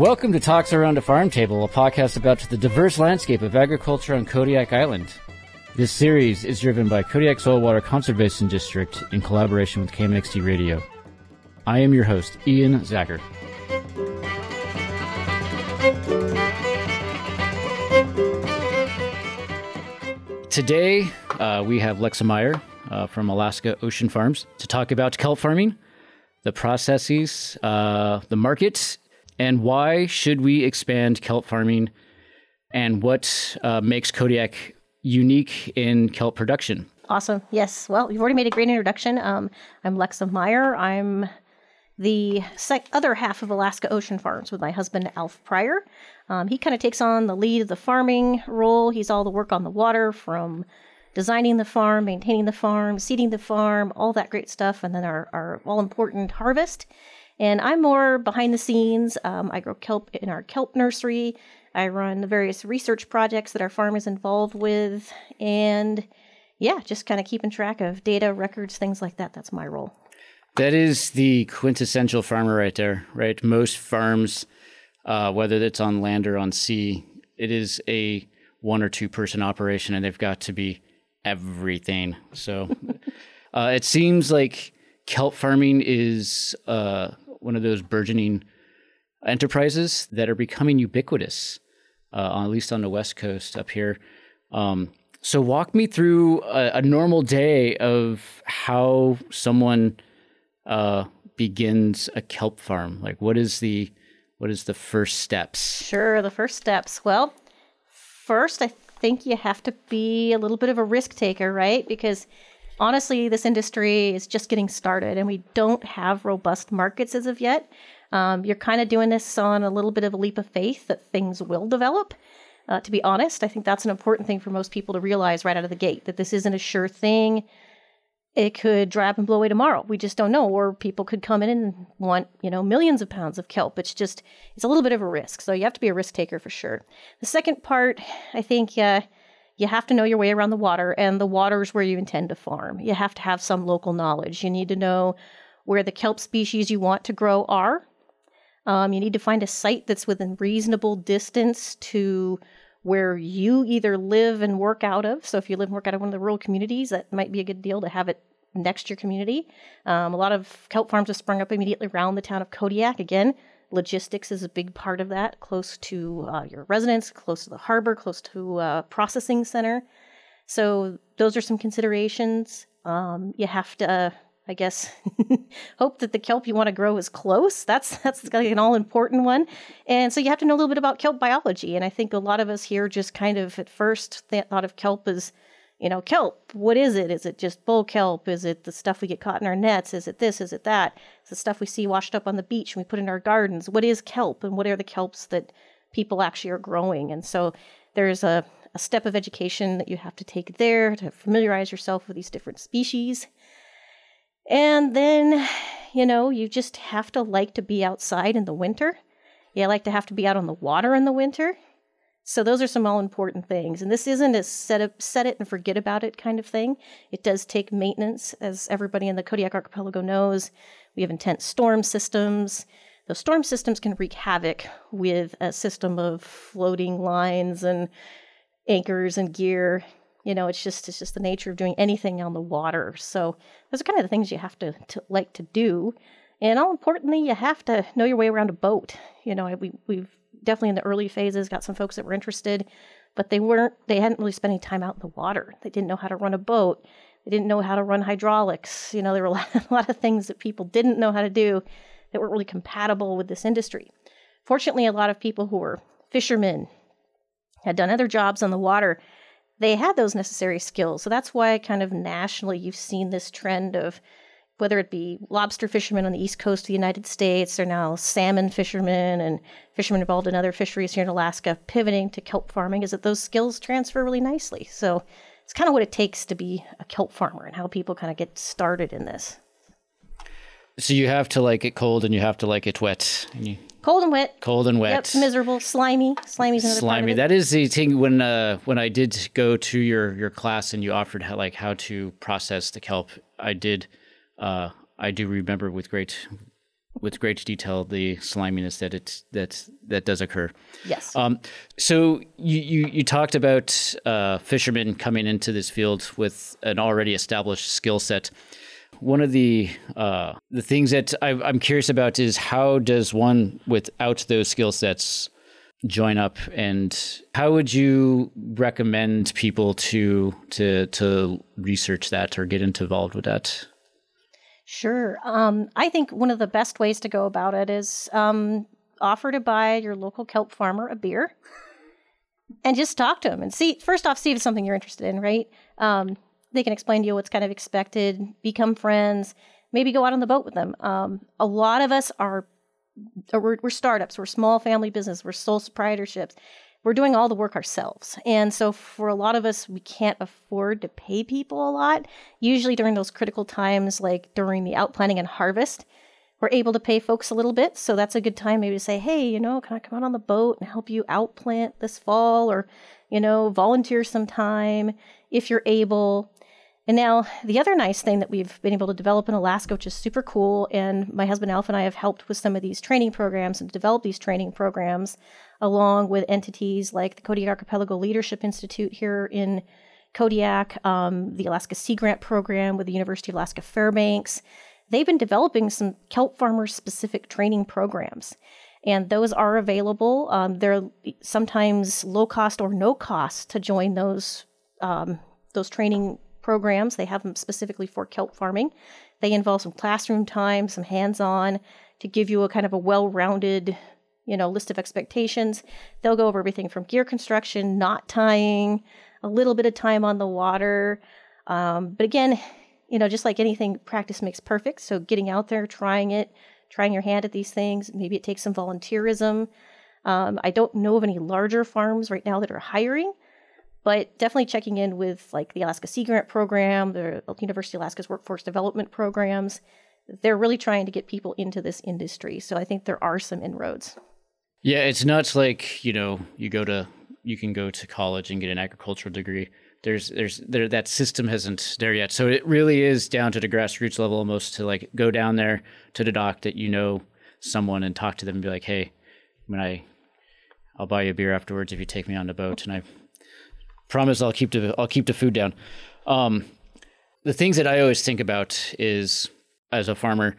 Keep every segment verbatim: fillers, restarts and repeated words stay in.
Welcome to Talks Around a Farm Table, a podcast about the diverse landscape of agriculture on Kodiak Island. This series is driven by Kodiak Soil Water Conservation District in collaboration with K M X T Radio. I am your host, Ian Zacher. Today, uh, we have Lexa Meyer uh, from Alaska Ocean Farms to talk about kelp farming, the processes, uh, the market, and why should we expand kelp farming, and what uh, makes Kodiak unique in kelp production. Awesome. Yes. Well, you've already made a great introduction. Um, I'm Lexa Meyer. I'm the sec- other half of Alaska Ocean Farms with my husband, Alf Pryor. Um, he kind of takes on the lead of the farming role. He's all the work on the water, from designing the farm, maintaining the farm, seeding the farm, all that great stuff, and then our, our all-important harvest. And I'm more behind the scenes. Um, I grow kelp in our kelp nursery. I run the various research projects that our farm is involved with. And yeah, just kind of keeping track of data, records, things like that. That's my role. That is the quintessential farmer right there, right? Most farms, uh, whether it's on land or on sea, it is a one or two person operation, and they've got to be everything. So uh, it seems like kelp farming is uh, one of those burgeoning enterprises that are becoming ubiquitous, uh, at least on the West Coast up here. Um, so walk me through a, a normal day of how someone uh, begins a kelp farm. Like, what is the what is the first steps? Sure, the first steps. Well, first, I think you have to be a little bit of a risk taker, right? Because honestly, this industry is just getting started, and we don't have robust markets as of yet. Um, you're kind of doing this on a little bit of a leap of faith that things will develop. Uh, to be honest, I think that's an important thing for most people to realize right out of the gate, that this isn't a sure thing. It could dry up and blow away tomorrow. We just don't know. Or people could come in and want, you know, millions of pounds of kelp. It's just, it's a little bit of a risk. So you have to be a risk taker for sure. The second part, I think, uh, you have to know your way around the water, and the waters where you intend to farm. You have to have some local knowledge. You need to know where the kelp species you want to grow are. Um, you need to find a site that's within reasonable distance to where you either live and work out of. So if you live and work out of one of the rural communities, that might be a good deal to have it next to your community. Um, a lot of kelp farms have sprung up immediately around the town of Kodiak. Again, logistics is a big part of that, close to uh, your residence, close to the harbor, close to a processing center. So those are some considerations. Um, you have to, uh, I guess, hope that the kelp you want to grow is close. That's that's like an all-important one. And so you have to know a little bit about kelp biology. And I think a lot of us here just kind of at first th- thought of kelp as, you know, kelp. What is it? Is it just bull kelp? Is it the stuff we get caught in our nets? Is it this? Is it that? It's the stuff we see washed up on the beach and we put in our gardens. What is kelp, and what are the kelps that people actually are growing? And so there's a, a step of education that you have to take there to familiarize yourself with these different species. And then, you know, you just have to like to be outside in the winter. You like to have to be out on the water in the winter. So those are some all-important things. And this isn't a set up, set it and forget about it kind of thing. It does take maintenance, as everybody in the Kodiak Archipelago knows. We have intense storm systems. Those storm systems can wreak havoc with a system of floating lines and anchors and gear. You know, it's just it's just the nature of doing anything on the water. So those are kind of the things you have to, to like to do. And all importantly, you have to know your way around a boat. You know, we, we've definitely in the early phases got some folks that were interested, but they weren't, they hadn't really spent any time out in the water. They didn't know how to run a boat. They didn't know how to run hydraulics. You know, there were a lot, a lot of things that people didn't know how to do that weren't really compatible with this industry. Fortunately, a lot of people who were fishermen, had done other jobs on the water, they had those necessary skills. So that's why kind of nationally you've seen this trend of whether it be lobster fishermen on the east coast of the United States, or now salmon fishermen and fishermen involved in other fisheries here in Alaska pivoting to kelp farming, is that those skills transfer really nicely. So it's kind of what it takes to be a kelp farmer and how people kind of get started in this. So you have to like it cold and you have to like it wet. And you... Cold and wet. Cold and wet. Yep, miserable, slimy. Slimy's another Slimy. part of it. That is the thing when uh, when I did go to your, your class and you offered how, like how to process the kelp. I did. Uh, I do remember with great with great detail the sliminess that it that that does occur. Yes. Um, so you, you you talked about uh, fishermen coming into this field with an already established skill set. One of the uh, the things that I, I'm curious about is how does one without those skill sets join up, and how would you recommend people to to to research that or get involved with that? Sure. Um, I think one of the best ways to go about it is um, offer to buy your local kelp farmer a beer and just talk to them and see, first off, see if it's something you're interested in, right? Um, they can explain to you what's kind of expected, become friends, maybe go out on the boat with them. Um, a lot of us are, we're, we're startups, we're small family business, we're sole proprietorships. We're doing all the work ourselves. And so for a lot of us, we can't afford to pay people a lot. Usually during those critical times, like during the outplanting and harvest, we're able to pay folks a little bit. So that's a good time maybe to say, hey, you know, can I come out on the boat and help you outplant this fall? Or, you know, volunteer some time if you're able. And now the other nice thing that we've been able to develop in Alaska, which is super cool, and my husband Alf and I have helped with some of these training programs and develop these training programs along with entities like the Kodiak Archipelago Leadership Institute here in Kodiak, um, the Alaska Sea Grant Program with the University of Alaska Fairbanks. They've been developing some kelp farmer-specific training programs, and those are available. Um, they're sometimes low cost or no cost to join those um, those training programs. They have them specifically for kelp farming. They involve some classroom time, some hands-on to give you a kind of a well-rounded, you know, list of expectations. They'll go over everything from gear construction, knot tying, a little bit of time on the water. Um, but again, you know, just like anything, practice makes perfect. So getting out there, trying it, trying your hand at these things. Maybe it takes some volunteerism. Um, I don't know of any larger farms right now that are hiring, but definitely checking in with like the Alaska Sea Grant Program, the University of Alaska's Workforce Development Programs. They're really trying to get people into this industry. So I think there are some inroads. Yeah, it's not like, you know, you go to, you can go to college and get an agricultural degree. There's, there's, there, that system hasn't there yet. So it really is down to the grassroots level almost to like go down there to the dock that you know someone and talk to them and be like, hey, when I, I'll buy you a beer afterwards if you take me on the boat, and I promise I'll keep the, I'll keep the food down. Um, the things that I always think about is, as a farmer,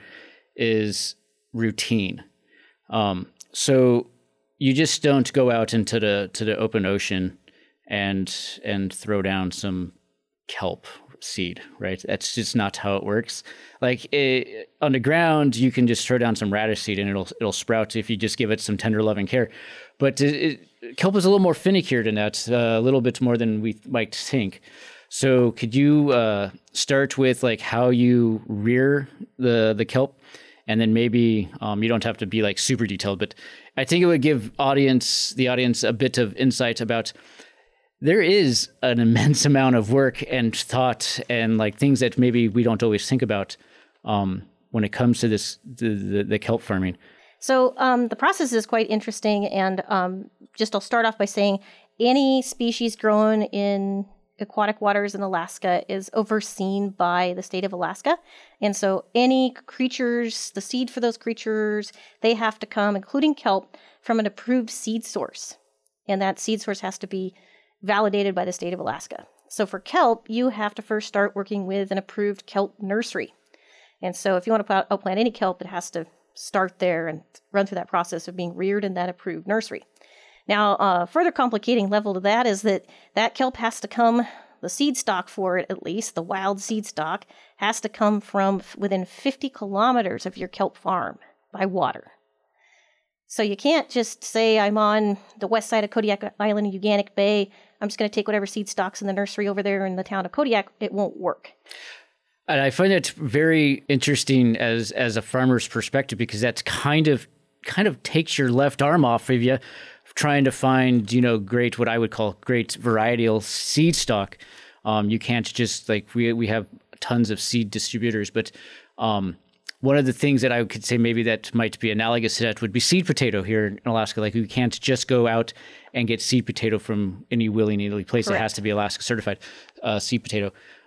is routine. Um, so you just don't go out into the to the open ocean and and throw down some kelp seed, right? That's just not how it works. Like it, on the ground, you can just throw down some radish seed and it'll it'll sprout if you just give it some tender loving care. But it, it, kelp is a little more finickier than that, uh, a little bit more than we might think. So could you uh, start with like how you rear the the kelp, and then maybe um, you don't have to be like super detailed, but I think it would give audience the audience a bit of insight about there is an immense amount of work and thought and like things that maybe we don't always think about um, when it comes to this the, the, the kelp farming. So um, the process is quite interesting, and um, just I'll start off by saying any species grown in aquatic waters in Alaska is overseen by the state of Alaska. And so any creatures, the seed for those creatures, they have to come, including kelp, from an approved seed source. And that seed source has to be validated by the state of Alaska. So for kelp, you have to first start working with an approved kelp nursery. And so if you want to outplant any kelp, it has to start there and run through that process of being reared in that approved nursery. Now, a further complicating level to that is that that kelp has to come, the seed stock for it at least, the wild seed stock, has to come from within fifty kilometers of your kelp farm by water. So you can't just say, I'm on the west side of Kodiak Island in Uganic Bay, I'm just going to take whatever seed stock's in the nursery over there in the town of Kodiak. It won't work. And I find that very interesting as as a farmer's perspective, because that's kind of kind of takes your left arm off of you, trying to find, you know, great, what I would call great varietal seed stock. Um, you can't just like, we we have tons of seed distributors, but um, one of the things that I could say maybe that might be analogous to that would be seed potato here in Alaska. Like you can't just go out and get seed potato from any willy-nilly place. Correct. It has to be Alaska certified uh, seed potato.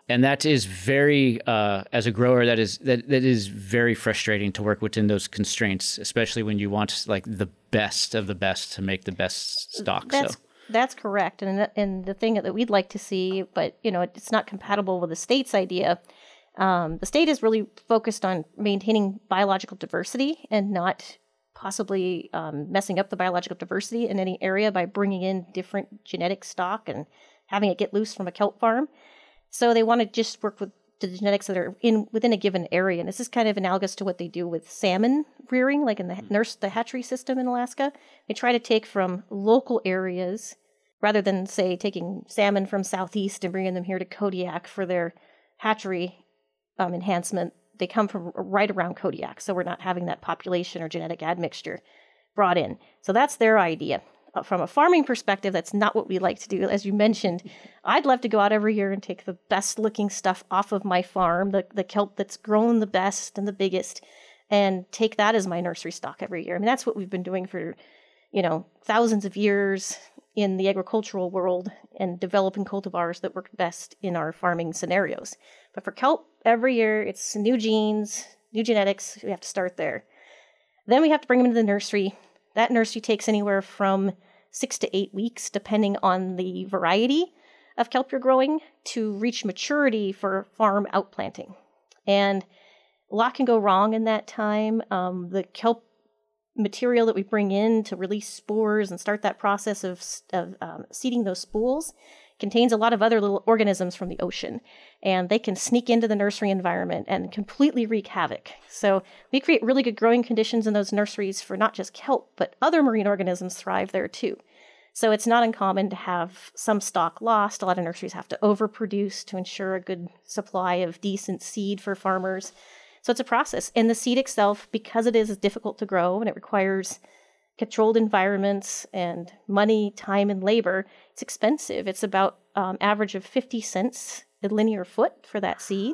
And that is very, uh, as a grower, that is that that is very frustrating to work within those constraints, especially when you want like the best of the best to make the best stock. That's so that's correct, and and the thing that we'd like to see, but you know, it's not compatible with the state's idea. Um, the state is really focused on maintaining biological diversity and not possibly um, messing up the biological diversity in any area by bringing in different genetic stock and having it get loose from a kelp farm. So they want to just work with the genetics that are in within a given area. And this is kind of analogous to what they do with salmon rearing, like in the nurse the hatchery system in Alaska. They try to take from local areas rather than, say, taking salmon from southeast and bringing them here to Kodiak for their hatchery um, enhancement. They come from right around Kodiak, so we're not having that population or genetic admixture brought in. So that's their idea. From a farming perspective, that's not what we like to do. As you mentioned, I'd love to go out every year and take the best looking stuff off of my farm, the, the kelp that's grown the best and the biggest, and take that as my nursery stock every year. I mean, that's what we've been doing for, you know, thousands of years in the agricultural world and developing cultivars that work best in our farming scenarios. But for kelp, every year, it's new genes, new genetics. We have to start there. Then we have to bring them into the nursery. That nursery takes anywhere from six to eight weeks, depending on the variety of kelp you're growing, to reach maturity for farm outplanting. And a lot can go wrong in that time. Um, the kelp material that we bring in to release spores and start that process of, of um, seeding those spools contains a lot of other little organisms from the ocean, and they can sneak into the nursery environment and completely wreak havoc. So we create really good growing conditions in those nurseries for not just kelp, but other marine organisms thrive there too. So it's not uncommon to have some stock lost. A lot of nurseries have to overproduce to ensure a good supply of decent seed for farmers. So it's a process. And the seed itself, because it is difficult to grow and it requires controlled environments and money, time, and labor, it's expensive. It's about um, average of fifty cents a linear foot for that seed.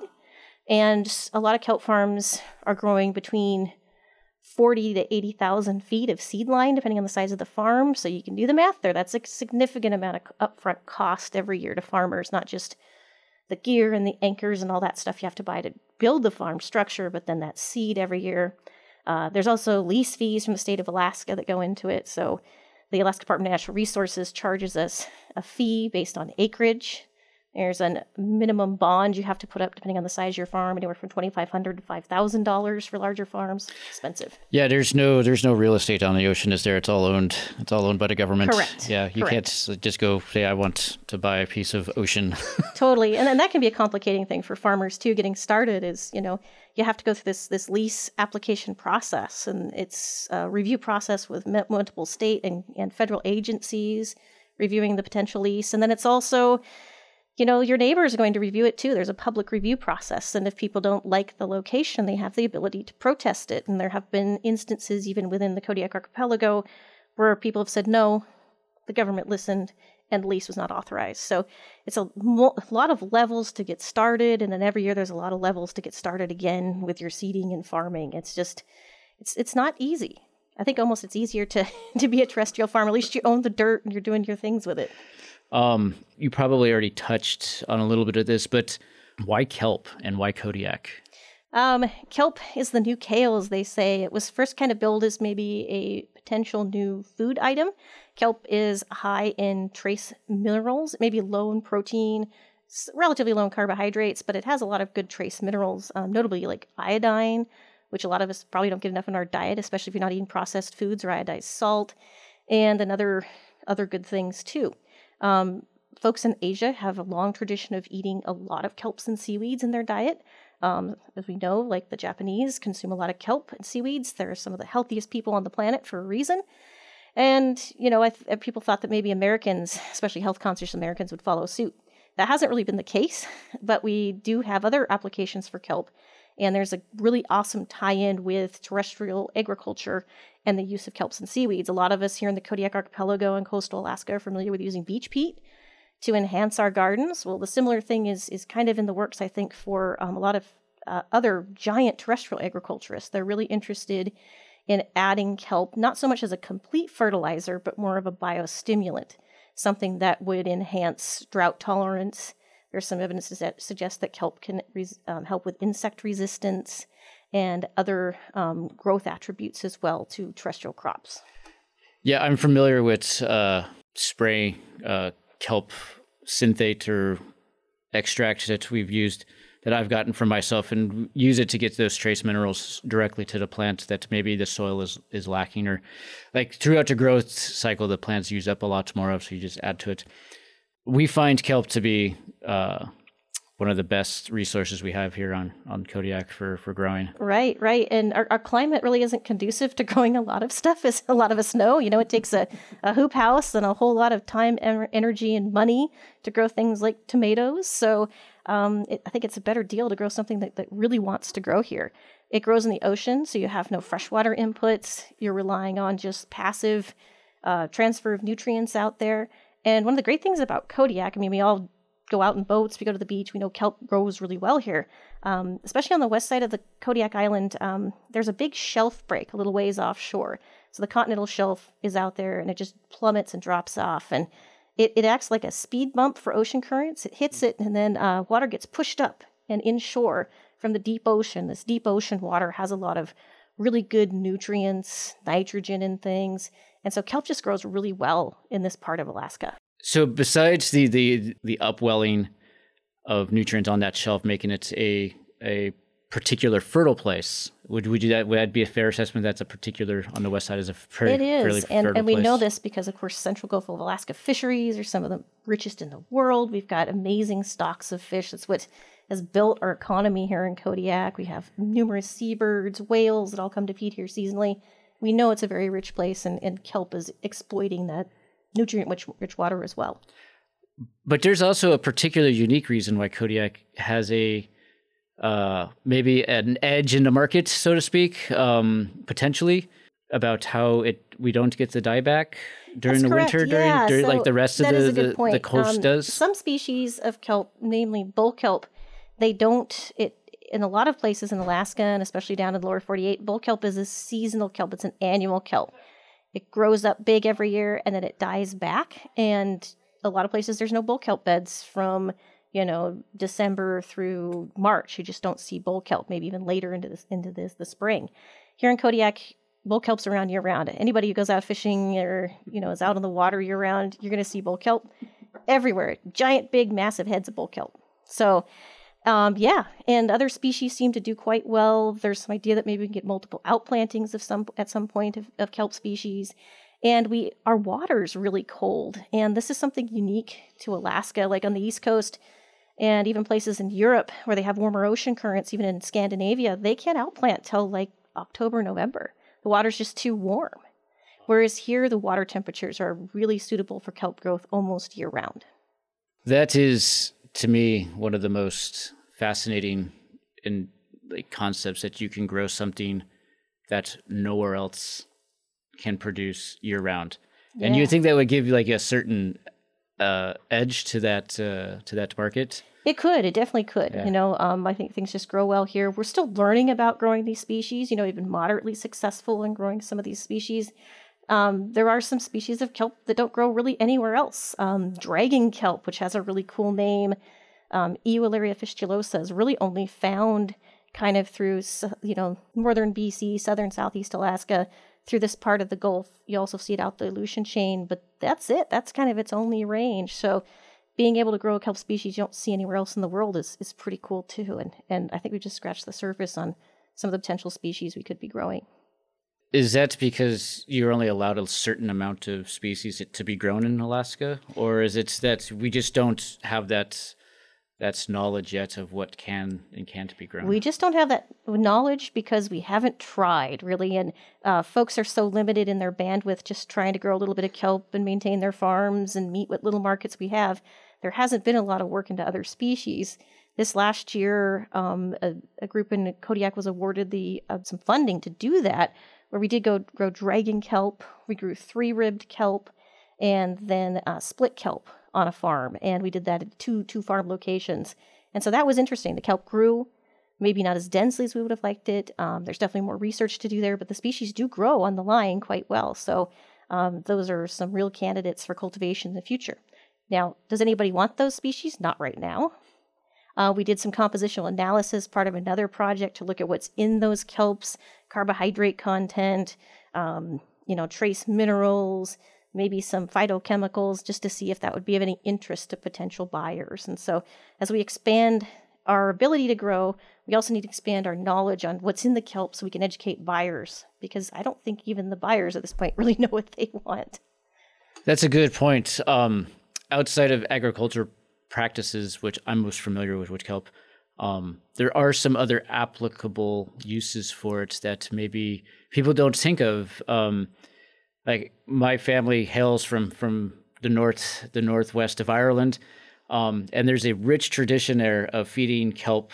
And a lot of kelp farms are growing between forty to eighty thousand feet of seed line, depending on the size of the farm. So you can do the math there. That's a significant amount of upfront cost every year to farmers, not just the gear and the anchors and all that stuff you have to buy to build the farm structure, but then that seed every year. Uh, there's also lease fees from the state of Alaska that go into it. So the Alaska Department of Natural Resources charges us a fee based on acreage. There's a minimum bond you have to put up depending on the size of your farm, anywhere from twenty-five hundred dollars to five thousand dollars for larger farms. Expensive. Yeah, there's no there's no real estate on the ocean, is there? It's all owned. It's all owned by the government. Correct. Yeah, you Correct. can't just go say I want to buy a piece of ocean. Totally, and then that can be a complicating thing for farmers too. Getting started is, you know, you have to go through this this lease application process, and it's a review process with multiple state and, and federal agencies reviewing the potential lease, and then it's also, you know, your neighbors are going to review it too. There's a public review process. And if people don't like the location, they have the ability to protest it. And there have been instances even within the Kodiak Archipelago where people have said, no, the government listened and the lease was not authorized. So it's a, mo- a lot of levels to get started. And then every year there's a lot of levels to get started again with your seeding and farming. It's just, it's it's not easy. I think almost it's easier to, to be a terrestrial farmer. At least you own the dirt and you're doing your things with it. Um, you probably already touched on a little bit of this, but why kelp and why Kodiak? Um, kelp is the new kale, as they say. It was first kind of billed as maybe a potential new food item. Kelp is high in trace minerals. It may be low in protein, relatively low in carbohydrates, but it has a lot of good trace minerals, um, notably like iodine, which a lot of us probably don't get enough in our diet, especially if you're not eating processed foods or iodized salt, and another other good things too. Um, folks in Asia have a long tradition of eating a lot of kelps and seaweeds in their diet. Um, as we know, like the Japanese consume a lot of kelp and seaweeds. They're some of the healthiest people on the planet for a reason. And, you know, I th- people thought that maybe Americans, especially health-conscious Americans, would follow suit. That hasn't really been the case, but we do have other applications for kelp. And there's a really awesome tie-in with terrestrial agriculture and the use of kelps and seaweeds. A lot of us here in the Kodiak Archipelago and coastal Alaska are familiar with using beach peat to enhance our gardens. Well, the similar thing is is kind of in the works, I think, for um, a lot of uh, other giant terrestrial agriculturists. They're really interested in adding kelp, not so much as a complete fertilizer, but more of a biostimulant, something that would enhance drought tolerance. There's some evidence that suggests that kelp can res- um, help with insect resistance and other um, growth attributes as well to terrestrial crops. Yeah, I'm familiar with uh, spray uh, kelp synthate or extract that we've used, that I've gotten for myself, and use it to get those trace minerals directly to the plant that maybe the soil is, is lacking, or like throughout the growth cycle, the plants use up a lot more of, so you just add to it. We find kelp to be uh, one of the best resources we have here on, on Kodiak for, for growing. Right, right. And our, our climate really isn't conducive to growing a lot of stuff, as a lot of us know. You know, it takes a, a hoop house and a whole lot of time, en- energy, and money to grow things like tomatoes. So um, it, I think it's a better deal to grow something that, that really wants to grow here. It grows in the ocean, so you have no freshwater inputs. You're relying on just passive uh, transfer of nutrients out there. And one of the great things about Kodiak, I mean, we all go out in boats, we go to the beach, we know kelp grows really well here. Um, especially on the west side of the Kodiak Island, um, there's a big shelf break a little ways offshore. So the continental shelf is out there and it just plummets and drops off. And it, it acts like a speed bump for ocean currents. It hits it and then uh, water gets pushed up and inshore from the deep ocean. This deep ocean water has a lot of really good nutrients, nitrogen and things. And so kelp just grows really well in this part of Alaska. So besides the, the, the upwelling of nutrients on that shelf, making it a a particular fertile place, would would you that would that be a fair assessment? That's a particular on the west side is a fairly, it is, fairly and fertile and we place? know this because of course Central Gulf of Alaska fisheries are some of the richest in the world. We've got amazing stocks of fish. That's what has built our economy here in Kodiak. We have numerous seabirds, whales that all come to feed here seasonally. We know it's a very rich place, and, and kelp is exploiting that nutrient-rich rich water as well. But there's also a particular unique reason why Kodiak has a uh, maybe an edge in the market, so to speak, um, potentially, about how it we don't get the dieback during That's the correct. winter, during, yeah, during so like the rest of that is the, a good the, point. the coast Um, does. Some species of kelp, namely bull kelp, they don't, it in a lot of places in Alaska, and especially down in the lower forty-eight, bull kelp is a seasonal kelp. It's an annual kelp. It grows up big every year and then it dies back. And a lot of places there's no bull kelp beds from, you know, December through March. You just don't see bull kelp, maybe even later into this into this the spring. Here in Kodiak, bull kelp's around year round. Anybody who goes out fishing or, you know, is out on the water year round, you're gonna see bull kelp everywhere. Giant, big, massive heads of bull kelp. So Um, yeah, and other species seem to do quite well. There's some idea that maybe we can get multiple outplantings of some at some point of, of kelp species. And we our water's really cold. And this is something unique to Alaska, like on the East Coast and even places in Europe where they have warmer ocean currents, even in Scandinavia, they can't outplant till like October, November. The water's just too warm. Whereas here, the water temperatures are really suitable for kelp growth almost year round. That is, to me, one of the most fascinating in like concepts, that you can grow something that nowhere else can produce year round. Yeah. And you think that would give you like a certain uh, edge to that uh, to that market? It could. It definitely could. Yeah. You know, um, I think things just grow well here. We're still learning about growing these species. You know, we've been moderately successful in growing some of these species. Um, there are some species of kelp that don't grow really anywhere else. Um, dragon kelp, which has a really cool name, um, Eulalia fistulosa, is really only found kind of through, you know, northern B C, southern Southeast Alaska, through this part of the Gulf. You also see it out the Aleutian chain, but that's it. That's kind of its only range. So being able to grow a kelp species you don't see anywhere else in the world is is pretty cool too. And, and I think we just scratched the surface on some of the potential species we could be growing. Is that because you're only allowed a certain amount of species to be grown in Alaska? Or is it that we just don't have that that's knowledge yet of what can and can't be grown? We just don't have that knowledge because we haven't tried, really. And uh, folks are so limited in their bandwidth just trying to grow a little bit of kelp and maintain their farms and meet what little markets we have. There hasn't been a lot of work into other species. This last year, um, a, a group in Kodiak was awarded the uh, some funding to do that, where we did go grow dragon kelp, we grew three-ribbed kelp, and then uh, split kelp on a farm. And we did that at two two farm locations. And so that was interesting. The kelp grew, maybe not as densely as we would have liked it. Um, there's definitely more research to do there, but the species do grow on the line quite well. So um, those are some real candidates for cultivation in the future. Now, does anybody want those species? Not right now. Uh, we did some compositional analysis, part of another project, to look at what's in those kelps, carbohydrate content, um, you know, trace minerals, maybe some phytochemicals, just to see if that would be of any interest to potential buyers. And so as we expand our ability to grow, we also need to expand our knowledge on what's in the kelp so we can educate buyers, because I don't think even the buyers at this point really know what they want. That's a good point. Um, outside of agriculture practices, which I'm most familiar with with kelp, um, there are some other applicable uses for it that maybe people don't think of. Um, like my family hails from from the north, the northwest of Ireland, um, and there's a rich tradition there of feeding kelp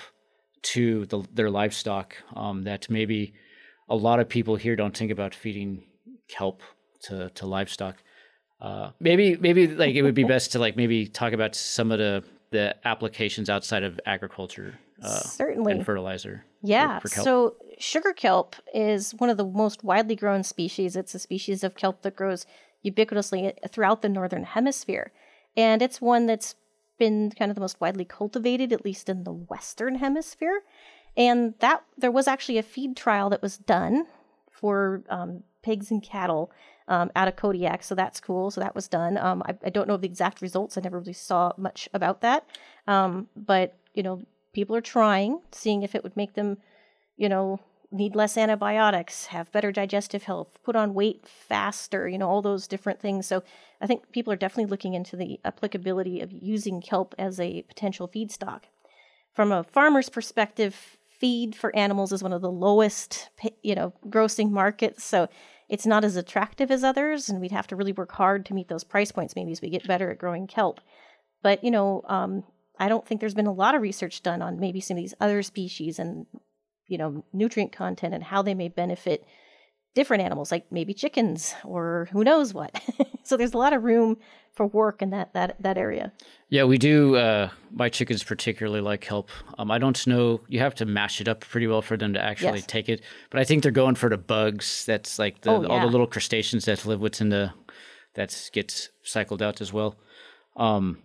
to the, their livestock. Um, that maybe a lot of people here don't think about feeding kelp to to livestock. Uh, maybe maybe like it would be best to like maybe talk about some of the the applications outside of agriculture. Uh, Certainly. And fertilizer. Yeah. For, for kelp. So sugar kelp is one of the most widely grown species. It's a species of kelp that grows ubiquitously throughout the northern hemisphere. And it's one that's been kind of the most widely cultivated, at least in the western hemisphere. And that there was actually a feed trial that was done for um, pigs and cattle um, out of Kodiak. So that's cool. So that was done. Um, I, I don't know the exact results. I never really saw much about that. Um, but, you know, people are trying, seeing if it would make them, you know, need less antibiotics, have better digestive health, put on weight faster, you know, all those different things. So I think people are definitely looking into the applicability of using kelp as a potential feedstock. From a farmer's perspective, feed for animals is one of the lowest, you know, grossing markets. So it's not as attractive as others, and we'd have to really work hard to meet those price points maybe as we get better at growing kelp. But, you know, um, I don't think there's been a lot of research done on maybe some of these other species and, you know, nutrient content and how they may benefit different animals, like maybe chickens or who knows what. So there's a lot of room for work in that that that area. Yeah, we do. Uh, my chickens particularly like kelp. Um, I don't know. You have to mash it up pretty well for them to actually Yes. take it. But I think they're going for the bugs. That's like the Oh, all yeah. the little crustaceans that live within the that gets cycled out as well. Um,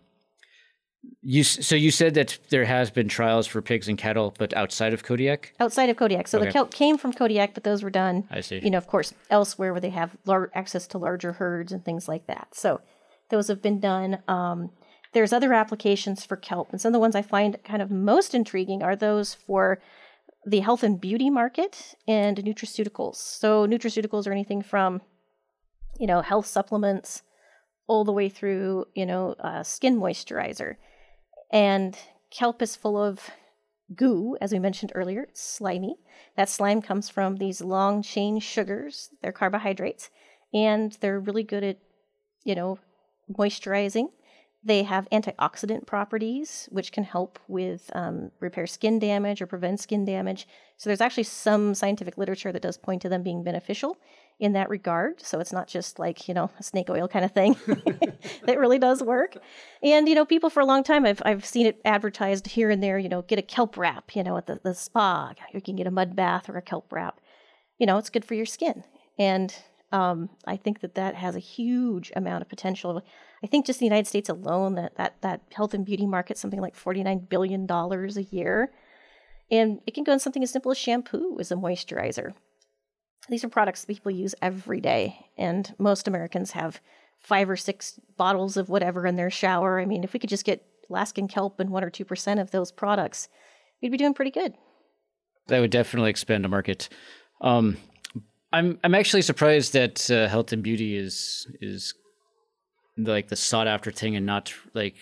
you s- so you said that there has been trials for pigs and cattle, but outside of Kodiak. Outside of Kodiak. So Okay. the kelp came from Kodiak, but those were done, I see. you know, of course, elsewhere where they have lar- access to larger herds and things like that. So those have been done. Um, there's other applications for kelp. And some of the ones I find kind of most intriguing are those for the health and beauty market and nutraceuticals. So nutraceuticals are anything from, you know, health supplements all the way through, you know, uh, skin moisturizer. And kelp is full of goo, as we mentioned earlier. It's slimy. That slime comes from these long chain sugars. They're carbohydrates, and they're really good at, you know, moisturizing. They have antioxidant properties, which can help with um, repair skin damage or prevent skin damage. So there's actually some scientific literature that does point to them being beneficial in that regard. So it's not just like, you know, a snake oil kind of thing. That really does work. And, you know, people for a long time, I've I've seen it advertised here and there, you know, get a kelp wrap, you know, at the, the spa. You can get a mud bath or a kelp wrap. You know, it's good for your skin. And um, I think that that has a huge amount of potential. I think just in the United States alone, that, that, that health and beauty market, something like forty-nine billion dollars a year. And it can go in something as simple as shampoo as a moisturizer. These are products that people use every day. And most Americans have five or six bottles of whatever in their shower. I mean, if we could just get Alaskan kelp in one or two percent of those products, we'd be doing pretty good. That would definitely expand the market. Um, I'm I'm actually surprised that uh, health and beauty is is like the sought after thing and not like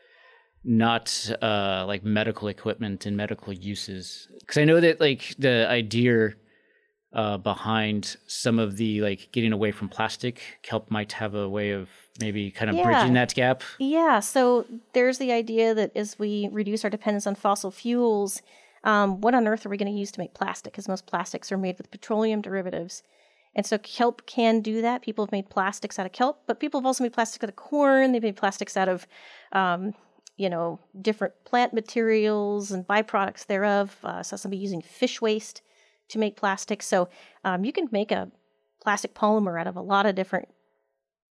not uh, like medical equipment and medical uses. Because I know that like the idea uh, behind some of the like getting away from plastic, kelp might have a way of maybe kind of Yeah. bridging that gap. Yeah, so there's the idea that as we reduce our dependence on fossil fuels, um, what on earth are we going to use to make plastic? Because most plastics are made with petroleum derivatives. And so kelp can do that. People have made plastics out of kelp, but people have also made plastics out of corn. They've made plastics out of, um, you know, different plant materials and byproducts thereof. Uh, saw somebody using fish waste to make plastic. So um, you can make a plastic polymer out of a lot of different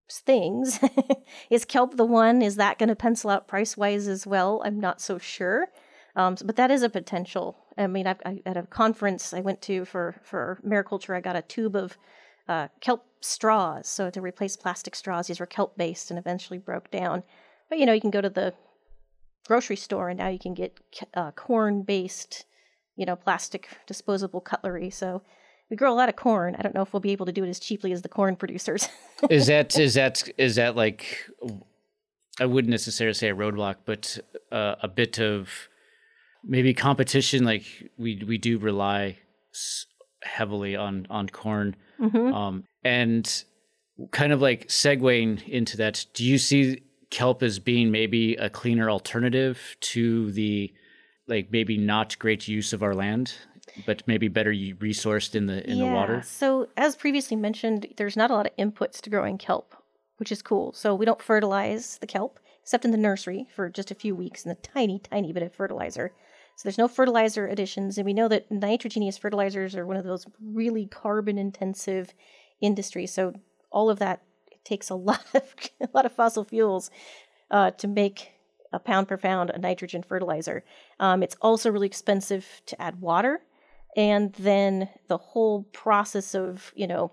things. Is kelp the one? Is that going to pencil out price-wise as well? I'm not so sure. Um, but that is a potential. I mean, I've, I, at a conference I went to for, for mariculture, I got a tube of uh, kelp straws. So to replace plastic straws, these were kelp-based and eventually broke down. But, you know, you can go to the grocery store and now you can get uh, corn-based, you know, plastic disposable cutlery. So we grow a lot of corn. I don't know if we'll be able to do it as cheaply as the corn producers. is that is that is that like, I wouldn't necessarily say a roadblock, but uh, a bit of maybe competition? Like we we do rely heavily on on corn, mm-hmm. um, and kind of like segueing into that. Do you see kelp as being maybe a cleaner alternative to the like maybe not great use of our land, but maybe better resourced in the in yeah. the water? So as previously mentioned, there's not a lot of inputs to growing kelp, which is cool. So we don't fertilize the kelp, except in the nursery for just a few weeks and a tiny, tiny bit of fertilizer. So there's no fertilizer additions. And we know that nitrogenous fertilizers are one of those really carbon-intensive industries. So all of that, it takes a lot of a lot of fossil fuels uh, to make a pound per pound of nitrogen fertilizer. Um, it's also really expensive to add water. And then the whole process of, you know,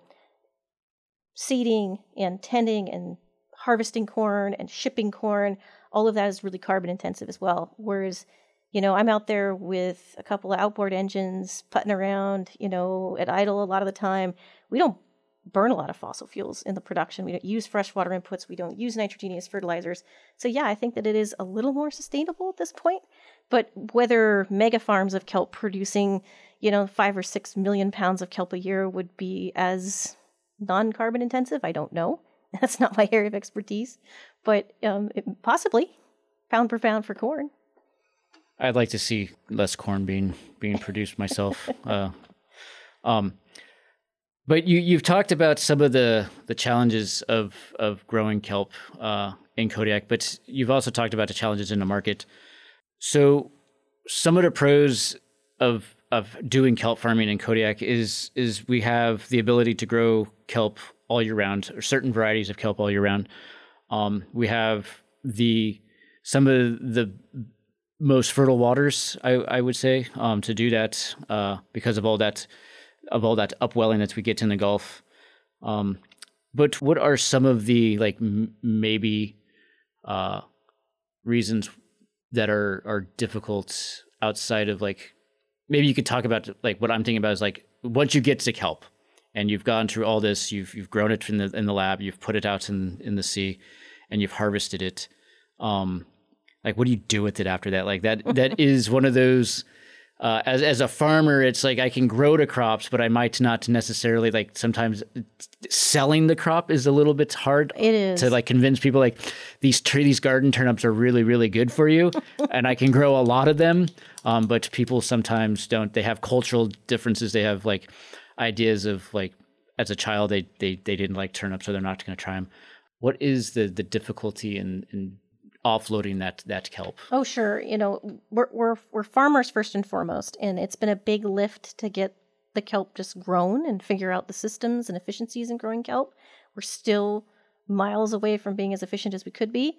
seeding and tending and harvesting corn and shipping corn, all of that is really carbon intensive as well. Whereas, you know, I'm out there with a couple of outboard engines putting around, you know, at idle a lot of the time. We don't burn a lot of fossil fuels in the production. We don't use freshwater inputs. We don't use nitrogenous fertilizers. So yeah, I think that it is a little more sustainable at this point. But whether mega farms of kelp producing, you know, five or six million pounds of kelp a year would be as non-carbon intensive, I don't know. That's not my area of expertise. But um, it, possibly, pound per pound for corn. I'd like to see less corn being being produced myself. uh, um, but you you've talked about some of the, the challenges of of growing kelp uh, in Kodiak, but you've also talked about the challenges in the market. So some of the pros of of doing kelp farming in Kodiak is is we have the ability to grow kelp all year round, or certain varieties of kelp all year round. Um, we have the some of the most fertile waters, I, I would say, um, to do that uh, because of all that of all that upwelling that we get in the Gulf. Um, but what are some of the like m- maybe uh, reasons that are are difficult outside of like, maybe you could talk about like what I'm thinking about is like once you get to kelp and you've gone through all this, you've you've grown it in the in the lab, you've put it out in in the sea, and you've harvested it. Um, like, what do you do with it after that? Like that that is one of those. Uh, as as a farmer, it's like I can grow the crops, but I might not necessarily like. Sometimes selling the crop is a little bit hard. It is to like convince people like these tree these garden turnips are really really good for you, and I can grow a lot of them. Um, but people sometimes don't. They have cultural differences. They have like ideas of like as a child they they they didn't like turnips, so they're not going to try them. What is the the difficulty in in offloading that that kelp? Oh, sure. You know, we're we're we're farmers first and foremost, and it's been a big lift to get the kelp just grown and figure out the systems and efficiencies in growing kelp. We're still miles away from being as efficient as we could be.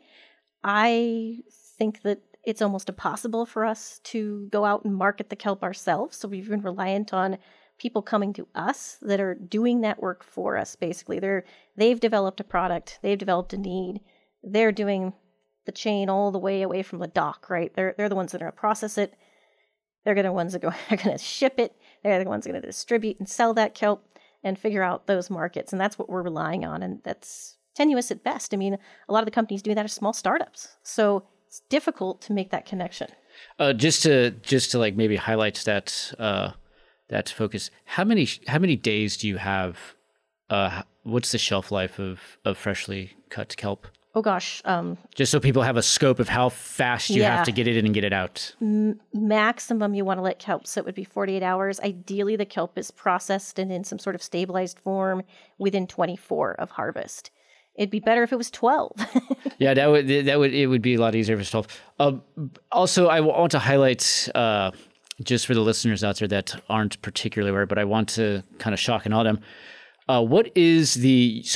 I think that it's almost impossible for us to go out and market the kelp ourselves, so we've been reliant on people coming to us that are doing that work for us. Basically, they're they've developed a product, they've developed a need, they're doing the chain all the way away from the dock, right? They're they're the ones that are going to process it. They're going to ones that go are going to ship it. They're the ones going to distribute and sell that kelp and figure out those markets. And that's what we're relying on. And that's tenuous at best. I mean, a lot of the companies doing that are small startups, so it's difficult to make that connection. Uh, just to just to like maybe highlight that uh, that focus. How many how many days do you have? Uh, what's the shelf life of of freshly cut kelp? Oh, gosh. Um, Just so people have a scope of how fast you yeah. have to get it in and get it out. M- maximum you want to let kelp sit would be forty-eight hours. Ideally, the kelp is processed and in some sort of stabilized form within twenty-four of harvest. It'd be better if it was twelve. Yeah, that would that would it would be a lot easier if it was twelve. Um, also, I want to highlight uh, just for the listeners out there that aren't particularly aware, but I want to kind of shock and awe them. Uh, what is the so?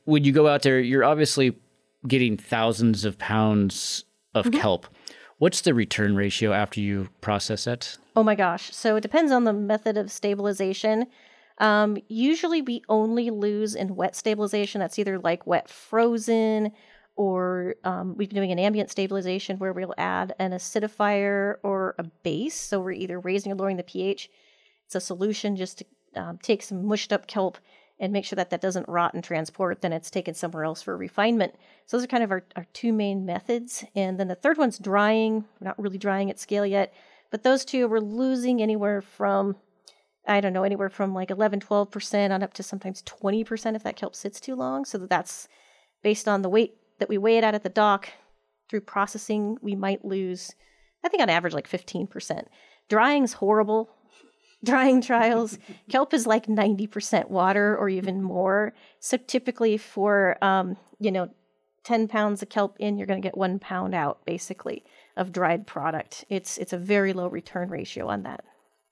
when you go out there, you're obviously getting thousands of pounds of mm-hmm. kelp. What's the return ratio after you process it? Oh my gosh. So it depends on the method of stabilization. Um, usually we only lose in wet stabilization. That's either like wet frozen, or um, we've been doing an ambient stabilization where we'll add an acidifier or a base. So we're either raising or lowering the pH. It's a solution just to um, take some mushed up kelp and make sure that that doesn't rot and transport. Then it's taken somewhere else for refinement. So those are kind of our, our two main methods. And then the third one's drying. We're not really drying at scale yet, but those two we're losing anywhere from, I don't know, anywhere from like eleven, twelve percent on up to sometimes twenty percent if that kelp sits too long. So that's based on the weight that we weigh it at at the dock. Through processing, we might lose, I think on average, like fifteen percent. Drying's horrible. Drying trials, kelp is like ninety percent water or even more. So typically for, um, you know, ten pounds of kelp in, you're going to get one pound out, basically, of dried product. It's it's a very low return ratio on that.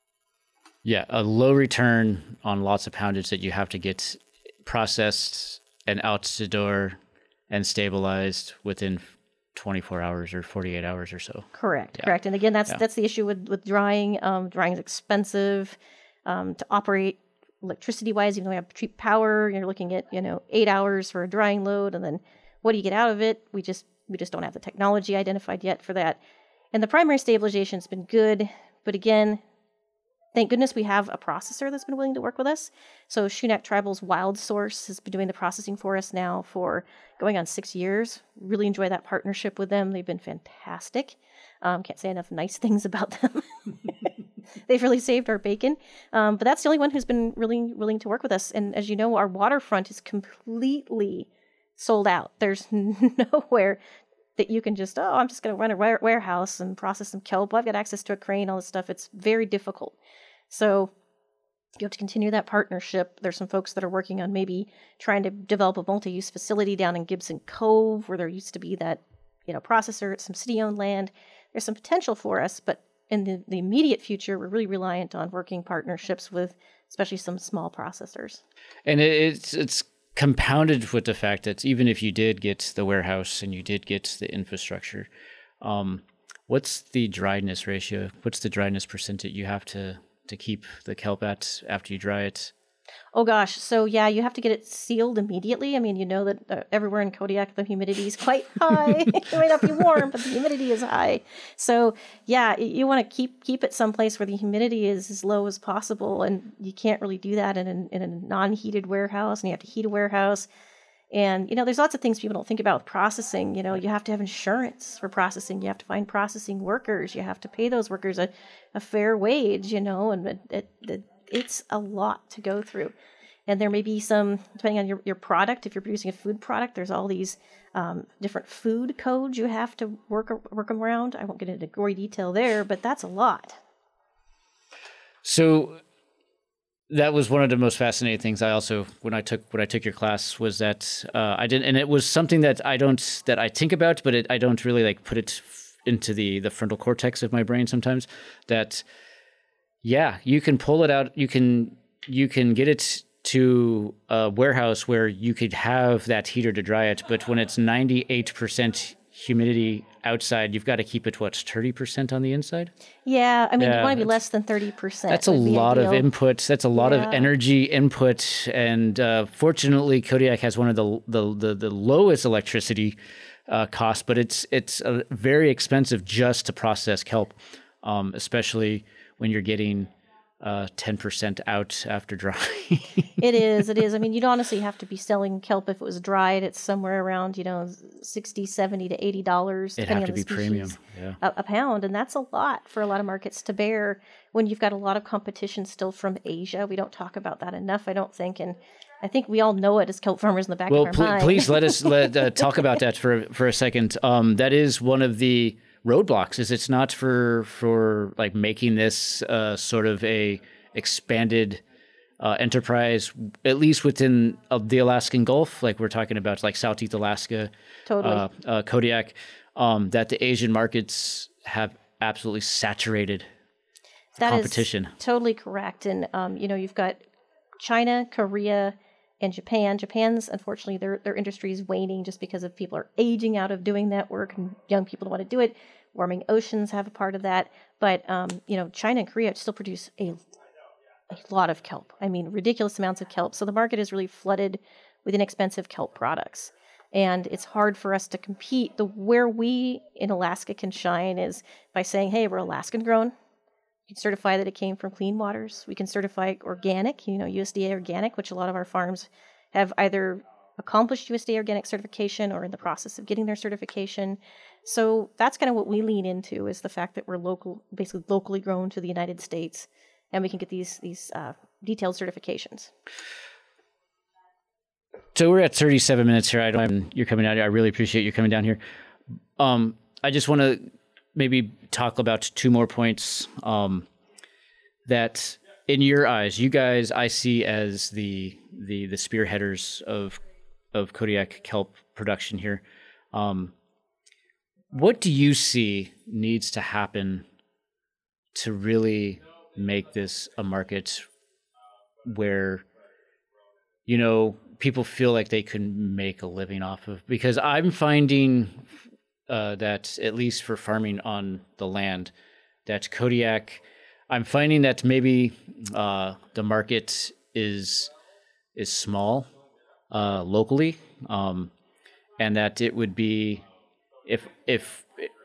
Yeah, a low return on lots of poundage that you have to get processed and out the door and stabilized within twenty-four hours or forty-eight hours or so. Correct, yeah. correct. And again, that's yeah. that's the issue with, with drying. Um, drying is expensive um, to operate electricity-wise, even though we have cheap power. You're looking at, you know, eight hours for a drying load, and then what do you get out of it? We just we just don't have the technology identified yet for that. And the primary stabilization's been good, but again, thank goodness we have a processor that's been willing to work with us. So Shunak Tribal's Wild Source has been doing the processing for us now for going on six years. Really enjoy that partnership with them. They've been fantastic. Um, can't say enough nice things about them. They've really saved our bacon. Um, but that's the only one who's been really willing to work with us. And as you know, our waterfront is completely sold out. There's nowhere that you can just, oh, I'm just going to run a warehouse and process some kelp. Well, I've got access to a crane, all this stuff. It's very difficult. So you have to continue that partnership. There's some folks that are working on maybe trying to develop a multi-use facility down in Gibson Cove where there used to be that, you know, processor at some city-owned land. There's some potential for us, but in the, the immediate future, we're really reliant on working partnerships with especially some small processors. And it's it's compounded with the fact that even if you did get the warehouse and you did get the infrastructure, um, what's the dryness ratio? What's the dryness percent that you have to to keep the kelp at after you dry it? Oh gosh, so yeah, you have to get it sealed immediately. I mean, you know that uh, everywhere in Kodiak the humidity is quite high. It might not be warm, but the humidity is high. So yeah, you want to keep keep it someplace where the humidity is as low as possible, and you can't really do that in an, in a non-heated warehouse, and you have to heat a warehouse. And you know, there's lots of things people don't think about with processing. You know, you have to have insurance for processing. You have to find processing workers. You have to pay those workers a, a fair wage. You know, and it, it, it it's a lot to go through. And there may be some, depending on your, your product, if you're producing a food product, there's all these um, different food codes you have to work work around. I won't get into gory detail there, but that's a lot. So that was one of the most fascinating things. I also, when I took when I took your class, was that uh, I didn't, and it was something that I don't that I think about, but it, I don't really like put it into the the frontal cortex of my brain sometimes. That yeah, you can pull it out. You can you can get it to a warehouse where you could have that heater to dry it, but when it's ninety-eight percent humidity outside, you've got to keep it, what, thirty percent on the inside? Yeah, I mean, yeah, you want to be less than thirty percent. That's a lot ideal. of input. That's a lot yeah. of energy input. And uh, fortunately, Kodiak has one of the the, the, the lowest electricity uh, costs, but it's it's uh, very expensive just to process kelp, um, especially when you're getting uh, ten percent out after drying. It is, it is. I mean, you'd honestly have to be selling kelp if it was dried. It's somewhere around, you know, sixty, seventy to eighty dollars. It'd have to be premium, yeah. A, a pound, and that's a lot for a lot of markets to bear when you've got a lot of competition still from Asia. We don't talk about that enough, I don't think, and I think we all know it as kelp farmers in the back well, of our pl- mind. please let us let, uh, talk about that for for a second. Um, that is one of the roadblocks. Is it's not for for like making this uh, sort of a expanded uh, enterprise, at least within uh, the Alaskan Gulf, like we're talking about, like Southeast Alaska, totally. uh, uh, Kodiak, um, that the Asian markets have absolutely saturated that competition. Is totally correct. And um, you know, you've got China, Korea, and Japan. Japan's, unfortunately, their their industry is waning just because of people are aging out of doing that work and young people don't want to do it. Warming oceans have a part of that. But, um, you know, China and Korea still produce a, a lot of kelp. I mean, ridiculous amounts of kelp. So the market is really flooded with inexpensive kelp products. And it's hard for us to compete. The where we in Alaska can shine is by saying, hey, we're Alaskan grown. We can certify that it came from clean waters. We can certify organic, you know, U S D A organic, which a lot of our farms have either accomplished U S D A organic certification or in the process of getting their certification. So that's kind of what we lean into, is the fact that we're local, basically locally grown to the United States, and we can get these these uh, detailed certifications. So we're at thirty-seven minutes here. I don't. You're coming out here. I really appreciate you coming down here. Um, I just want to maybe talk about two more points um, that, in your eyes, you guys I see as the the the spearheaders of of Kodiak kelp production here. Um, what do you see needs to happen to really make this a market where, you know, people feel like they can make a living off of? Because I'm finding uh, that, at least for farming on the land, that Kodiak, I'm finding that maybe uh, the market is is small uh, locally, um, and that it would be, if if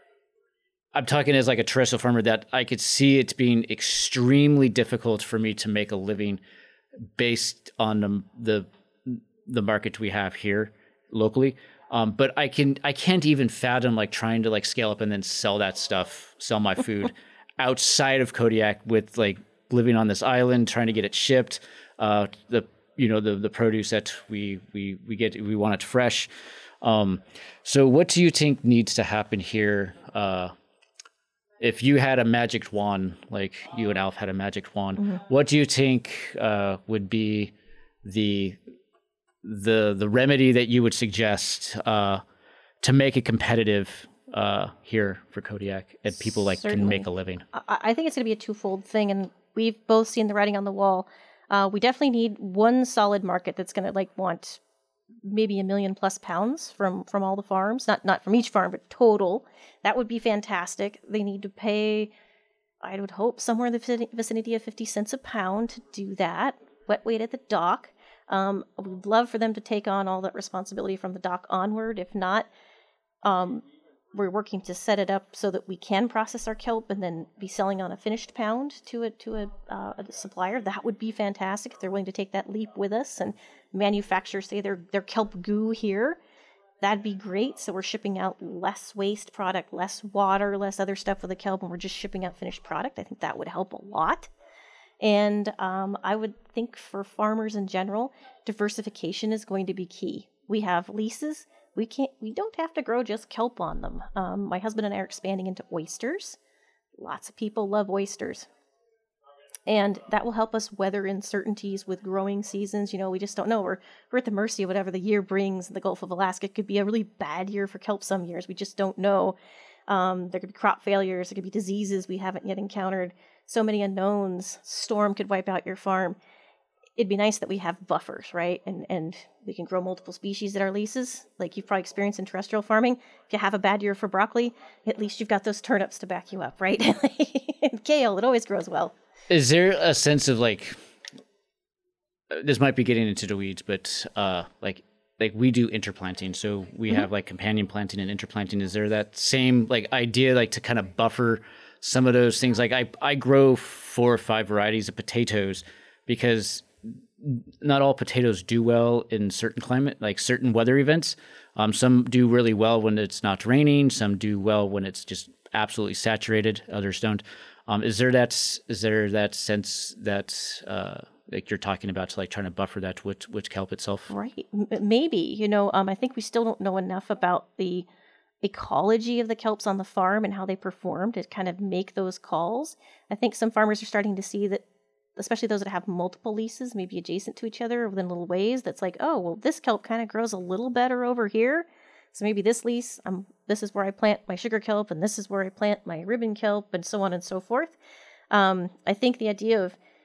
I'm talking as like a terrestrial farmer, that I could see it being extremely difficult for me to make a living based on the the, the market we have here locally. Um, but I can I can't even fathom like trying to like scale up and then sell that stuff, sell my food outside of Kodiak, with like living on this island, trying to get it shipped. Uh, the you know the the produce that we we we get, we want it fresh. Um, so what do you think needs to happen here? Uh, if you had a magic wand, like you and Alf had a magic wand, mm-hmm. what do you think uh, would be the the the remedy that you would suggest uh, to make it competitive uh, here for Kodiak, and people like Certainly. Can make a living? I, I think it's going to be a twofold thing, and we've both seen the writing on the wall. Uh, we definitely need one solid market that's going to like want maybe a million plus pounds from, from all the farms, not not from each farm, but total. That would be fantastic. They need to pay, I would hope, somewhere in the vicinity of fifty cents a pound to do that. Wet weight at the dock. Um, we'd love for them to take on all that responsibility from the dock onward. If not, um, we're working to set it up so that we can process our kelp and then be selling on a finished pound to a to a, uh, a supplier. That would be fantastic if they're willing to take that leap with us and manufacture, say, their their kelp goo here. That'd be great. So we're shipping out less waste product, less water, less other stuff with the kelp, and we're just shipping out finished product. I think that would help a lot. And um, I would think for farmers in general, diversification is going to be key. We have leases. We can't. We don't have to grow just kelp on them. Um, my husband and I are expanding into oysters. Lots of people love oysters. And that will help us weather uncertainties with growing seasons. You know, we just don't know. We're, we're at the mercy of whatever the year brings in the Gulf of Alaska. It could be a really bad year for kelp some years. We just don't know. Um, there could be crop failures. There could be diseases we haven't yet encountered. So many unknowns. Storm could wipe out your farm. It'd be nice that we have buffers, right? And and we can grow multiple species at our leases. Like you've probably experienced in terrestrial farming. If you have a bad year for broccoli, at least you've got those turnips to back you up, right? And kale, it always grows well. Is there a sense of like, this might be getting into the weeds, but uh, like like we do interplanting, so we mm-hmm. have like companion planting and interplanting. Is there that same like idea, like to kind of buffer some of those things? Like I I grow four or five varieties of potatoes because not all potatoes do well in certain climate, like certain weather events. Um, some do really well when it's not raining. Some do well when it's just absolutely saturated. Others don't. Um, is there that is there that sense that uh, like you're talking about, to like trying to buffer that with with kelp itself? Right. M- maybe you know. Um, I think we still don't know enough about the ecology of the kelps on the farm and how they perform to kind of make those calls. I think some farmers are starting to see that, especially those that have multiple leases, maybe adjacent to each other within little ways, that's like, oh, well, this kelp kind of grows a little better over here. So maybe this lease, um, this is where I plant my sugar kelp, and this is where I plant my ribbon kelp, and so on and so forth. Um, I think the idea of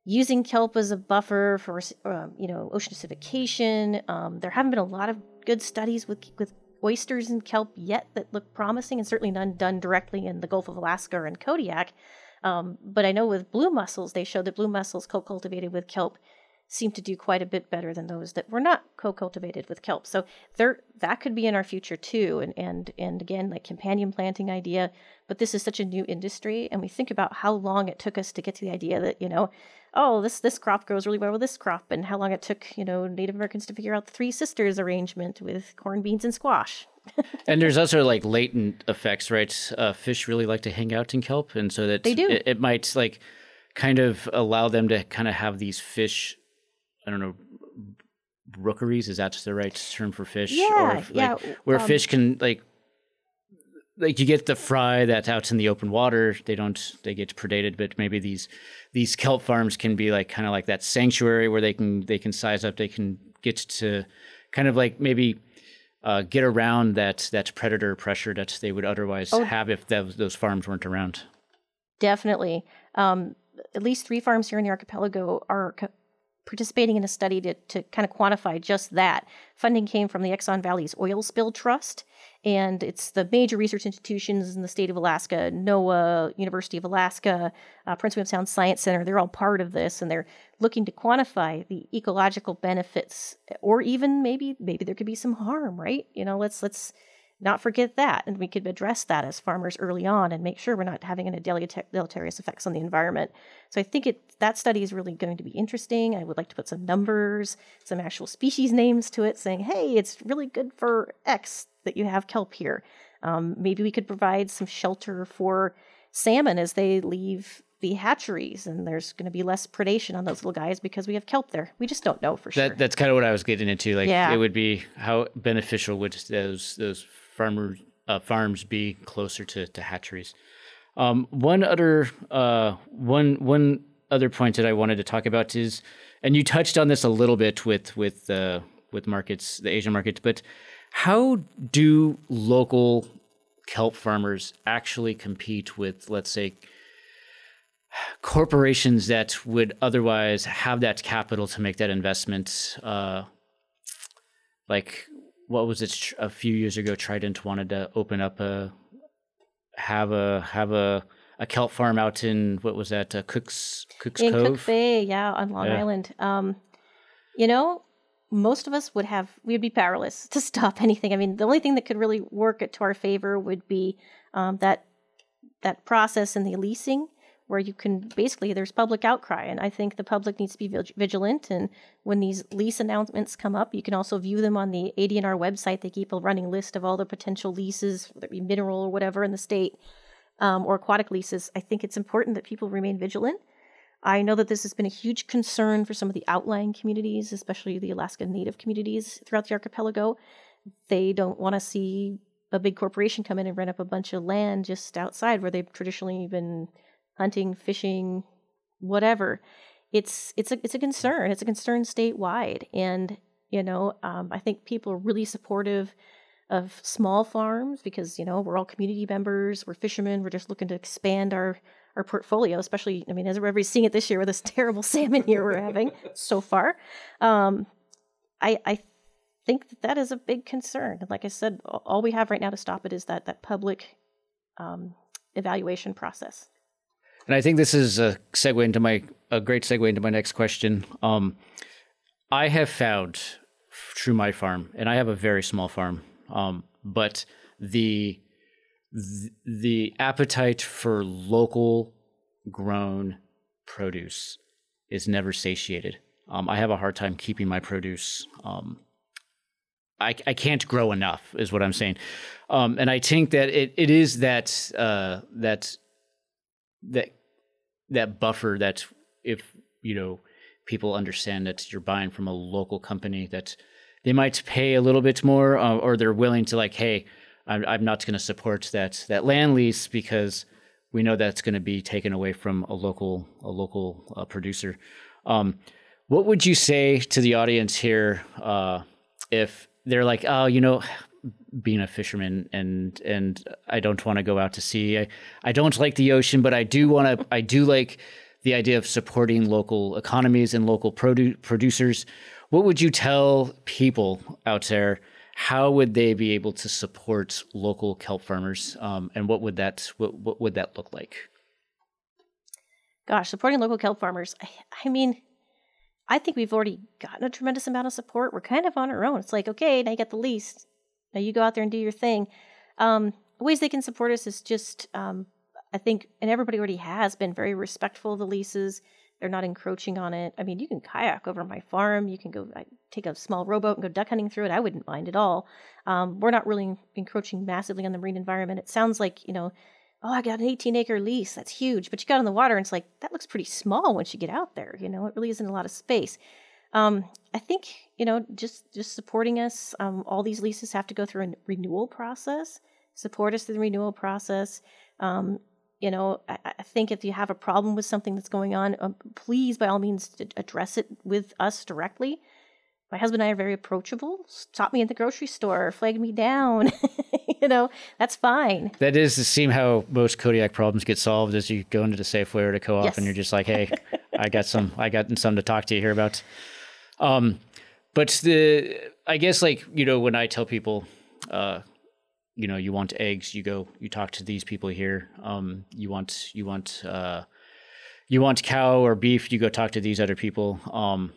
using kelp as a buffer for, um, you know, ocean acidification. Um, there haven't been a lot of good studies with with oysters and kelp yet that look promising, and certainly none done directly in the Gulf of Alaska and Kodiak. Um, but I know with blue mussels, they showed that blue mussels co-cultivated with kelp seem to do quite a bit better than those that were not co-cultivated with kelp. So there, that could be in our future too. And and and again, like companion planting idea. But this is such a new industry, and we think about how long it took us to get to the idea that, you know, oh, this this crop grows really well with this crop, and how long it took, you know, Native Americans to figure out the Three Sisters arrangement with corn, beans, and squash. And there's also like latent effects, right? Uh, fish really like to hang out in kelp, and so that they do. It, it might like kind of allow them to kind of have these fish, I don't know, rookeries. Is that the right term for fish? Yeah, or like, yeah. Where um, fish can like, like you get the fry that's out in the open water. They don't, they get predated, but maybe these these kelp farms can be like kind of like that sanctuary where they can they can size up. They can get to kind of like maybe. Uh, get around that that predator pressure that they would otherwise oh, have if those, those farms weren't around. Definitely. Um, at least three farms here in the archipelago are co- participating in a study to, to kind of quantify just that. Funding came from the Exxon Valley's Oil Spill Trust, and it's the major research institutions in the state of Alaska, NOAA, University of Alaska, uh, Prince William Sound Science Center. They're all part of this, and they're looking to quantify the ecological benefits, or even maybe maybe there could be some harm, right? You know, let's let's not forget that, and we could address that as farmers early on and make sure we're not having any deleterious effects on the environment. So I think it that study is really going to be interesting. I would like to put some numbers, some actual species names to it, saying, hey, it's really good for X that you have kelp here. Um, maybe we could provide some shelter for salmon as they leave the hatcheries, and there's going to be less predation on those little guys because we have kelp there. We just don't know for sure. That, that's kind of what I was getting into. Like, yeah. It would be how beneficial would those those farmer uh, farms be closer to, to hatcheries. Um, one other uh, one one other point that I wanted to talk about is, and you touched on this a little bit with with uh, with markets, the Asian markets, but how do local kelp farmers actually compete with, let's say, corporations that would otherwise have that capital to make that investment? Uh, like, what was it? A few years ago, Trident wanted to open up a have a have a a kelp farm out in, what was that? Uh, Cook's Cook's in Cove, Cook Bay, yeah, on Long yeah. Island. Um, you know, most of us would have we would be powerless to stop anything. I mean, the only thing that could really work it to our favor would be um, that that process in the leasing, where you can basically, there's public outcry, and I think the public needs to be vigilant. And when these lease announcements come up, you can also view them on the A D N R website. They keep a running list of all the potential leases, whether it be mineral or whatever in the state, um, or aquatic leases. I think it's important that people remain vigilant. I know that this has been a huge concern for some of the outlying communities, especially the Alaska Native communities throughout the archipelago. They don't want to see a big corporation come in and rent up a bunch of land just outside where they've traditionally been hunting, fishing, whatever. It's it's a it's a concern. It's a concern statewide, and you know um, I think people are really supportive of small farms because you know we're all community members. We're fishermen. We're just looking to expand our our portfolio. Especially, I mean, as everybody's seeing it this year with this terrible salmon year we're having so far. Um, I I think that that is a big concern. And like I said, all we have right now to stop it is that that public um, evaluation process. And I think this is a segue into my a great segue into my next question. Um, I have found through my farm, and I have a very small farm, um, but the, the the appetite for local grown produce is never satiated. Um, I have a hard time keeping my produce. Um, I I can't grow enough, is what I'm saying, um, and I think that it it is that uh, that that. that buffer that if, you know, people understand that you're buying from a local company, that they might pay a little bit more uh, or they're willing to like, hey, I'm, I'm not going to support that that land lease because we know that's going to be taken away from a local a local uh, producer. Um, what would you say to the audience here uh, if they're like, oh, you know, being a fisherman and and I don't want to go out to sea. I, I don't like the ocean, but I do want to. I do like the idea of supporting local economies and local produ- producers. What would you tell people out there? How would they be able to support local kelp farmers, um, and what would that what, what would that look like? Gosh, supporting local kelp farmers. I, I mean, I think we've already gotten a tremendous amount of support. We're kind of on our own. It's like, okay, now you got the lease. Now you go out there and do your thing. Um, ways they can support us is just, um, I think, and everybody already has been very respectful of the leases. They're not encroaching on it. I mean, you can kayak over my farm. You can go I, take a small rowboat and go duck hunting through it. I wouldn't mind at all. Um, we're not really encroaching massively on the marine environment. It sounds like, you know, oh, I got an eighteen acre lease. That's huge. But you got in the water and it's like, that looks pretty small once you get out there. You know, it really isn't a lot of space. Um, I think, you know, just, just supporting us. Um, all these leases have to go through a renewal process. Support us through the renewal process. Um, You know, I, I think if you have a problem with something that's going on, um, please, by all means, address it with us directly. My husband and I are very approachable. Stop me at the grocery store, flag me down. You know, that's fine. That is to seem how most Kodiak problems get solved. As you go into the Safeway or the co-op, yes. and you're just like, "Hey, I got some, I got some to talk to you here about." Um, but the, I guess, like, you know, when I tell people, uh, you know, you want eggs, you go, you talk to these people here. Um, you want, you want, uh, you want cow or beef, you go talk to these other people. Um,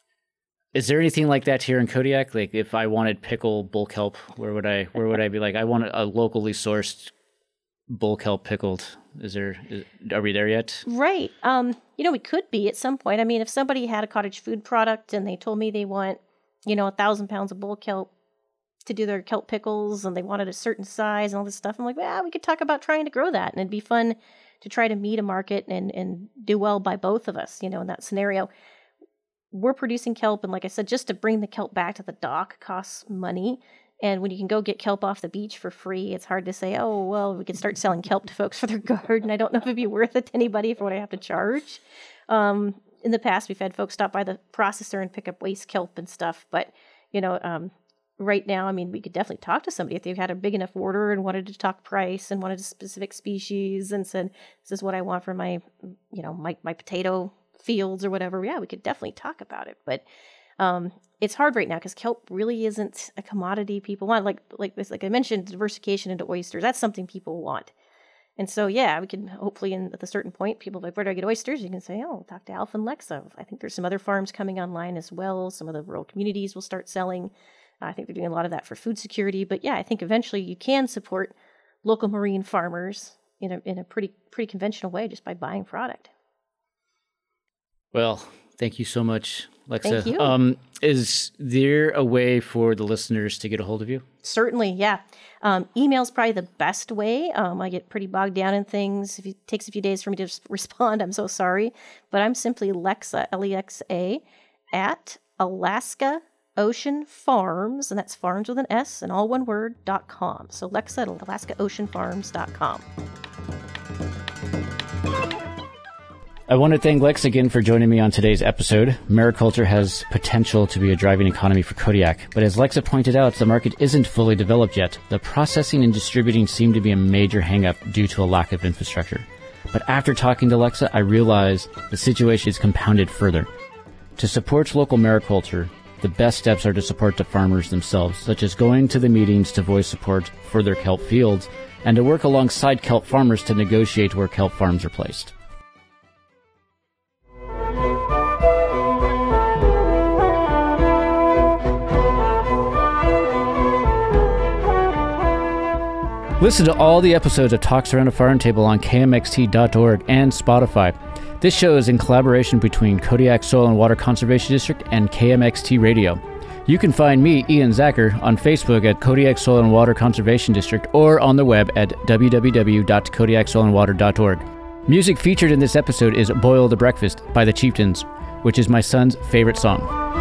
is there anything like that here in Kodiak? Like, if I wanted pickle bull kelp, where would I, where would I be? Like, I want a locally sourced bull kelp pickled. Is there, is, are we there yet? Right. Um, you know, we could be at some point. I mean, if somebody had a cottage food product and they told me they want, you know, a thousand pounds of bull kelp to do their kelp pickles and they wanted a certain size and all this stuff, I'm like, well, we could talk about trying to grow that. And it'd be fun to try to meet a market and, and do well by both of us, you know, in that scenario. We're producing kelp. And like I said, just to bring the kelp back to the dock costs money. And when you can go get kelp off the beach for free, it's hard to say, oh, well, we can start selling kelp to folks for their garden. I don't know if it'd be worth it to anybody for what I have to charge. Um, in the past, we've had folks stop by the processor and pick up waste kelp and stuff. But, you know, um, right now, I mean, we could definitely talk to somebody if they had a big enough order and wanted to talk price and wanted a specific species and said, this is what I want for my, you know, my, my potato fields or whatever. Yeah, we could definitely talk about it. But um, it's hard right now because kelp really isn't a commodity people want. Like, like this, like I mentioned, diversification into oysters. That's something people want. And so, yeah, we can hopefully, in, at a certain point, people like, where do I get oysters? You can say, oh, talk to Alpha and Lexa. I think there's some other farms coming online as well. Some of the rural communities will start selling. I think they're doing a lot of that for food security. But yeah, I think eventually you can support local marine farmers in a in a pretty pretty conventional way just by buying product. Well, thank you so much, Lexa. Thank you. Um, is there a way for the listeners to get a hold of you? Certainly, yeah. Um, email's probably the best way. Um, I get pretty bogged down in things. If it takes a few days for me to respond, I'm so sorry. But I'm simply Lexa, L E X A, at Alaska Ocean Farms, and that's farms with an S and all one word, dot com. So Lexa at Alaska Ocean Farms dot com. I want to thank Lex again for joining me on today's episode. Mariculture has potential to be a driving economy for Kodiak, but as Lexa pointed out, the market isn't fully developed yet. The processing and distributing seem to be a major hang-up due to a lack of infrastructure. But after talking to Lexa, I realized the situation is compounded further. To support local mariculture, the best steps are to support the farmers themselves, such as going to the meetings to voice support for their kelp fields, and to work alongside kelp farmers to negotiate where kelp farms are placed. Listen to all the episodes of Talks Around a Farm Table on K M X T dot org and Spotify. This show is in collaboration between Kodiak Soil and Water Conservation District and K M X T Radio. You can find me, Ian Zacher, on Facebook at Kodiak Soil and Water Conservation District or on the web at w w w dot kodiak soil and water dot org. Music featured in this episode is Boil the Breakfast by the Chieftains, which is my son's favorite song.